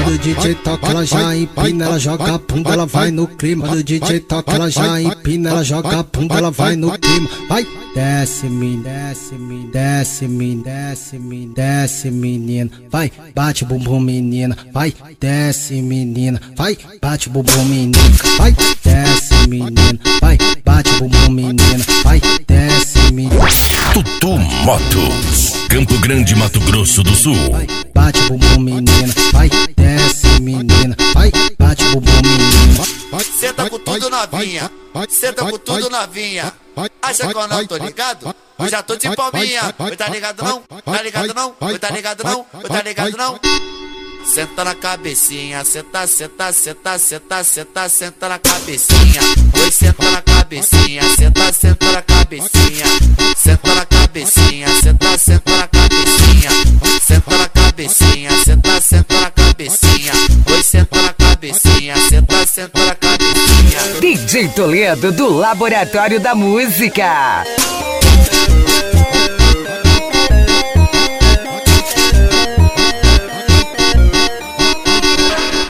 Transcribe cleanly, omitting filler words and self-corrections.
Quando o DJ toca, ela já empina, ela joga a bunda, ela vai no clima. Quando o DJ toca, ela já empina, ela joga a bunda, ela vai no clima. Vai, desce, menina, desce, menina, desce, menina, desce, menina, desce, menina. Vai, bate bumbum, menina. Vai, desce, menina. Vai, bate bumbum, menina. Vai, desce, menina. Vai, bate bumbum, menina. Vai, desce, menina. Tutu Motos, Campo Grande, Mato Grosso do Sul. Vai, bate bumbum, menina. Vai, desce, menina. Vai, bate bumbum, menina. Senta com tudo novinha, senta com tudo novinha. Acha que eu não tô ligado? Eu já tô de palminha. Oi, tá ligado não? Tá ligado não? Oi, tá ligado não? Oi, tá ligado não? Senta na cabecinha, senta, senta, senta, senta, senta, senta na cabecinha. Oi, senta na cabecinha, senta, senta na cabecinha. Senta na cabecinha, senta, senta na cabecinha. Senta na cabecinha, senta, senta na cabecinha. Oi, senta na cabecinha, senta, senta na cabecinha. DJ Toledo do Laboratório da Música.